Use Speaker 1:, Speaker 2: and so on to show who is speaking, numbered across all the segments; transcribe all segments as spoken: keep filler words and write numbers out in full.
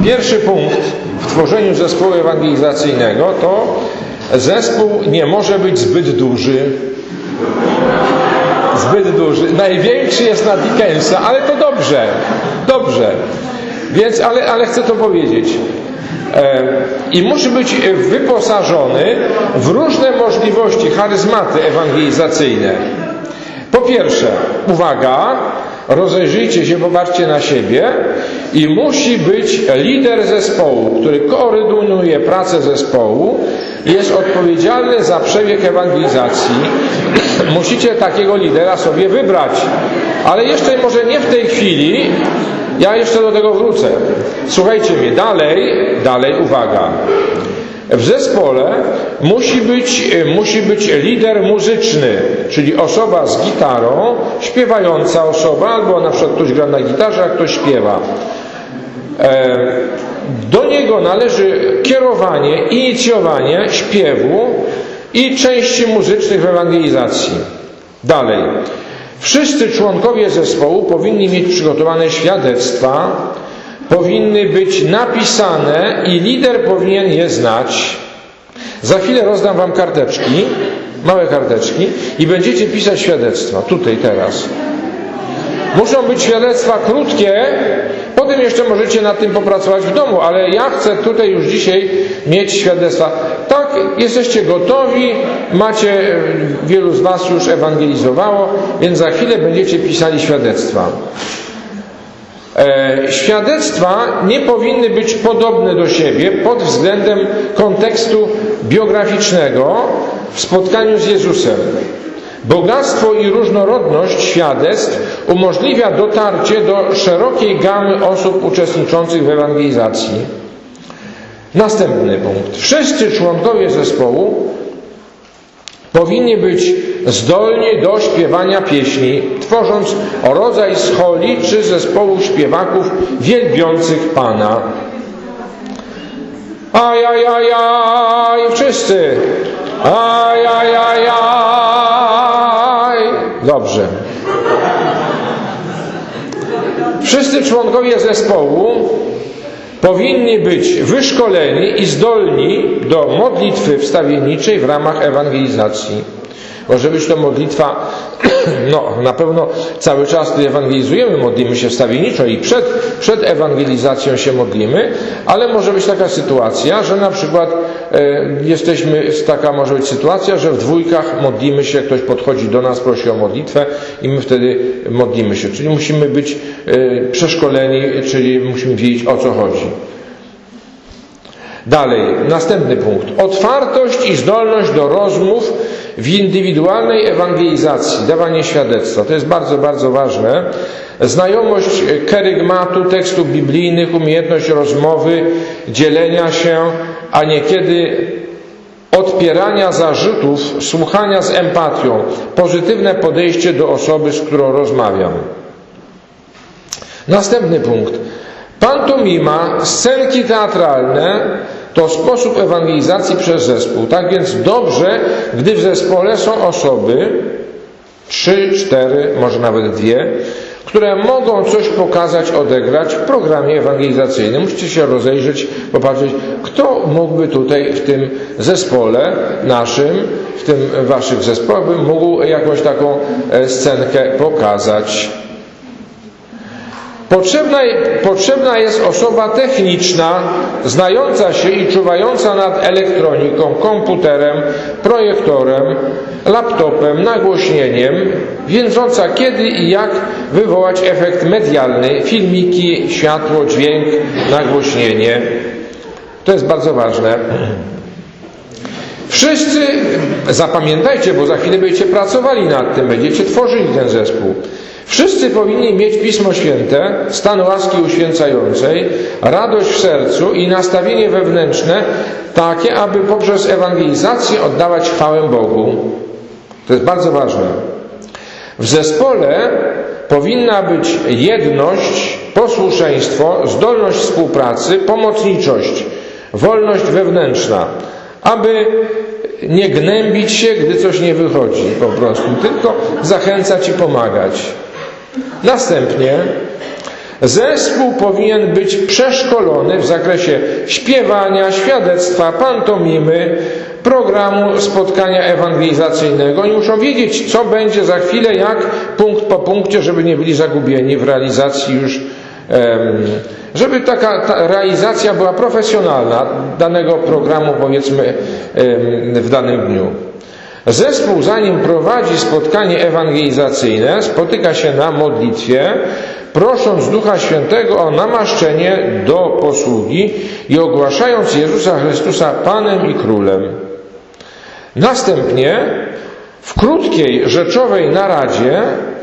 Speaker 1: Pierwszy punkt w tworzeniu zespołu ewangelizacyjnego to zespół nie może być zbyt duży. Zbyt duży. Największy jest na Dickensa, ale to dobrze. Dobrze. Więc, ale, ale chcę to powiedzieć. E, I musi być wyposażony w różne możliwości, charyzmaty ewangelizacyjne. Po pierwsze, uwaga, rozejrzyjcie się, popatrzcie na siebie i musi być lider zespołu, który koordynuje pracę zespołu i jest odpowiedzialny za przebieg ewangelizacji. Musicie takiego lidera sobie wybrać. Ale jeszcze może nie w tej chwili, ja jeszcze do tego wrócę. Słuchajcie mnie, dalej, dalej, uwaga. W zespole musi być, musi być lider muzyczny, czyli osoba z gitarą, śpiewająca osoba, albo na przykład ktoś gra na gitarze, a ktoś śpiewa. Do niego należy kierowanie, inicjowanie śpiewu i części muzycznych w ewangelizacji. Dalej. Wszyscy członkowie zespołu powinni mieć przygotowane świadectwa, powinny być napisane i lider powinien je znać. Za chwilę rozdam wam karteczki, małe karteczki i będziecie pisać świadectwa, tutaj, teraz. Muszą być świadectwa krótkie, potem jeszcze możecie nad tym popracować w domu, ale ja chcę tutaj już dzisiaj mieć świadectwa. Tak, jesteście gotowi, macie, wielu z was już ewangelizowało, więc za chwilę będziecie pisali świadectwa. E, świadectwa nie powinny być podobne do siebie pod względem kontekstu biograficznego w spotkaniu z Jezusem. Bogactwo i różnorodność świadectw umożliwia dotarcie do szerokiej gamy osób uczestniczących w ewangelizacji. Następny punkt. Wszyscy członkowie zespołu powinni być zdolni do śpiewania pieśni, tworząc rodzaj scholi czy zespołu śpiewaków wielbiących Pana. Ajajajaj, wszyscy. Ajajajaj. Dobrze. Wszyscy członkowie zespołu powinni być wyszkoleni i zdolni do modlitwy wstawienniczej w ramach ewangelizacji. Może być to modlitwa, no na pewno cały czas, gdy ewangelizujemy, modlimy się wstawienniczo i przed, przed ewangelizacją się modlimy, ale może być taka sytuacja, że na przykład e, jesteśmy, taka może być sytuacja, że w dwójkach modlimy się, ktoś podchodzi do nas, prosi o modlitwę i my wtedy modlimy się. Czyli musimy być e, przeszkoleni, czyli musimy wiedzieć, o co chodzi. Dalej, następny punkt. Otwartość i zdolność do rozmów w indywidualnej ewangelizacji, dawanie świadectwa. To jest bardzo, bardzo ważne. Znajomość kerygmatu, tekstów biblijnych, umiejętność rozmowy, dzielenia się, a niekiedy odpierania zarzutów, słuchania z empatią, pozytywne podejście do osoby, z którą rozmawiam. Następny punkt. Pantomima, scenki teatralne to sposób ewangelizacji przez zespół. Tak więc dobrze, gdy w zespole są osoby, trzy, cztery, może nawet dwie, które mogą coś pokazać, odegrać w programie ewangelizacyjnym. Musicie się rozejrzeć, popatrzeć, kto mógłby tutaj w tym zespole naszym, w tym waszych zespołach, by mógł jakąś taką scenkę pokazać. Potrzebna, potrzebna jest osoba techniczna, znająca się i czuwająca nad elektroniką, komputerem, projektorem, laptopem, nagłośnieniem, wiedząca kiedy i jak wywołać efekt medialny, filmiki, światło, dźwięk, nagłośnienie. To jest bardzo ważne. Wszyscy, zapamiętajcie, bo za chwilę będziecie pracowali nad tym, będziecie tworzyli ten zespół. Wszyscy powinni mieć Pismo Święte, stan łaski uświęcającej, radość w sercu i nastawienie wewnętrzne takie, aby poprzez ewangelizację oddawać chwałę Bogu. To jest bardzo ważne. W zespole powinna być jedność, posłuszeństwo, zdolność współpracy, pomocniczość, wolność wewnętrzna, aby nie gnębić się, gdy coś nie wychodzi po prostu, tylko zachęcać i pomagać. Następnie Zespół powinien być przeszkolony w zakresie śpiewania, świadectwa, pantomimy, programu spotkania ewangelizacyjnego. Oni muszą wiedzieć, co będzie za chwilę, jak punkt po punkcie, żeby nie byli zagubieni w realizacji już, żeby taka ta realizacja była profesjonalna danego programu, powiedzmy, w danym dniu. Zespół, zanim prowadzi spotkanie ewangelizacyjne, spotyka się na modlitwie, prosząc Ducha Świętego o namaszczenie do posługi i ogłaszając Jezusa Chrystusa Panem i Królem. Następnie w krótkiej, rzeczowej naradzie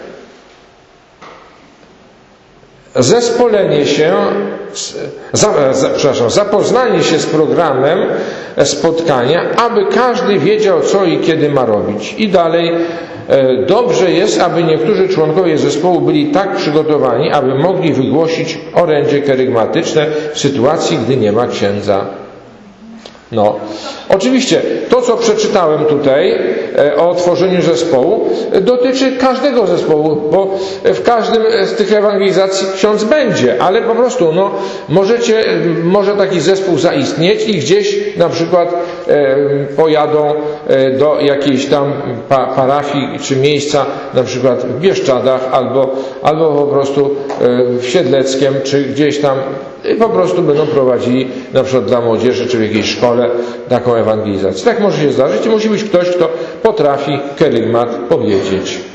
Speaker 1: zespolenie się, za, za, przepraszam, zapoznanie się z programem spotkania, aby każdy wiedział, co i kiedy ma robić. I dalej, e, dobrze jest, aby niektórzy członkowie zespołu byli tak przygotowani, aby mogli wygłosić orędzie kerygmatyczne w sytuacji, gdy nie ma księdza. No, oczywiście to, co przeczytałem tutaj e, o tworzeniu zespołu, dotyczy każdego zespołu, bo w każdym z tych ewangelizacji ksiądz będzie, ale po prostu no, możecie, może taki zespół zaistnieć i gdzieś na przykład e, pojadą e, do jakiejś tam pa, parafii czy miejsca, na przykład w Bieszczadach albo, albo po prostu e, w Siedleckiem, czy gdzieś tam i po prostu będą prowadzili na przykład dla młodzieży, czy w jakiejś szkole taką ewangelizację. Tak może się zdarzyć i musi być ktoś, kto potrafi kerygmat powiedzieć.